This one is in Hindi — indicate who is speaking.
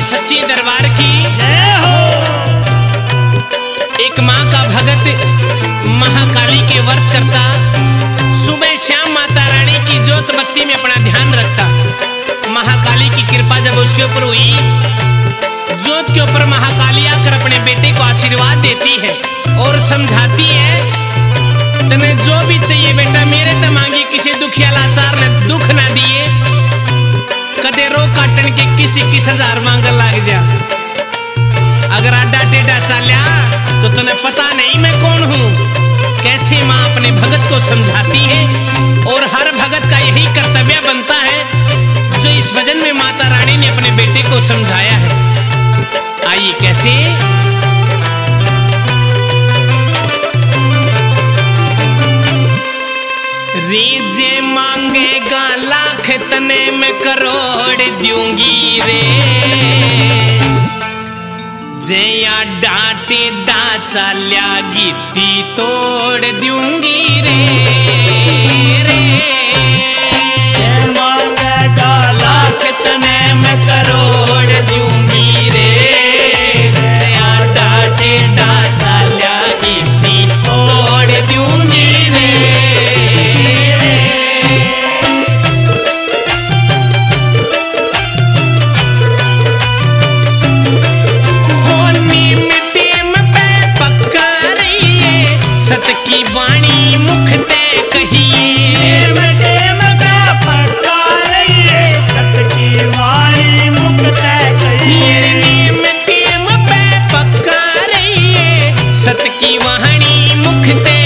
Speaker 1: की सच्ची दरबार की
Speaker 2: जय हो।
Speaker 1: एक माँ का भगत महाकाली के व्रत करता, सुबह शाम माता रानी की ज्योत बत्ती में अपना ध्यान रखता। महाकाली की कृपा जब उसके ऊपर हुई, ज्योत के ऊपर महाकाली आकर अपने बेटे को आशीर्वाद देती है और समझाती है, तने जो भी चाहिए बेटा मेरे ते मांगी, किसी दुखिया लाचार ने दुख ना दिए, कदे रो काटन के किसी 21,000 मांग लाग जा। अगर आडा टेढ़ा चाल्या तो तने पता नहीं मैं कौन हूँ। कैसे माँ अपने भगत को समझाती है और हर भगत का यही कर्तव्य बनता है जो इस भजन में माता रानी ने अपने बेटे को समझाया है। आइए कैसे। रीजे मांगेगा लाख तने मैं करोड़ दूंगी रे, जया डांटे डा चाल्या गिट्टी तोड़ दूंगी रे,
Speaker 2: मांगेगा लाख
Speaker 1: तने मैं करोड़ दूंगी रे, जया डांटे डा चाल्या गिट्टी तोड़ दूंगी रे। सत की वाणी मुख ते कहिए,
Speaker 2: टेम का पक्का रहिए, सत की वाणी मुख ते कहिए।
Speaker 1: नेम टेम पे पक्का रहिए, सत की वाणी मुख ते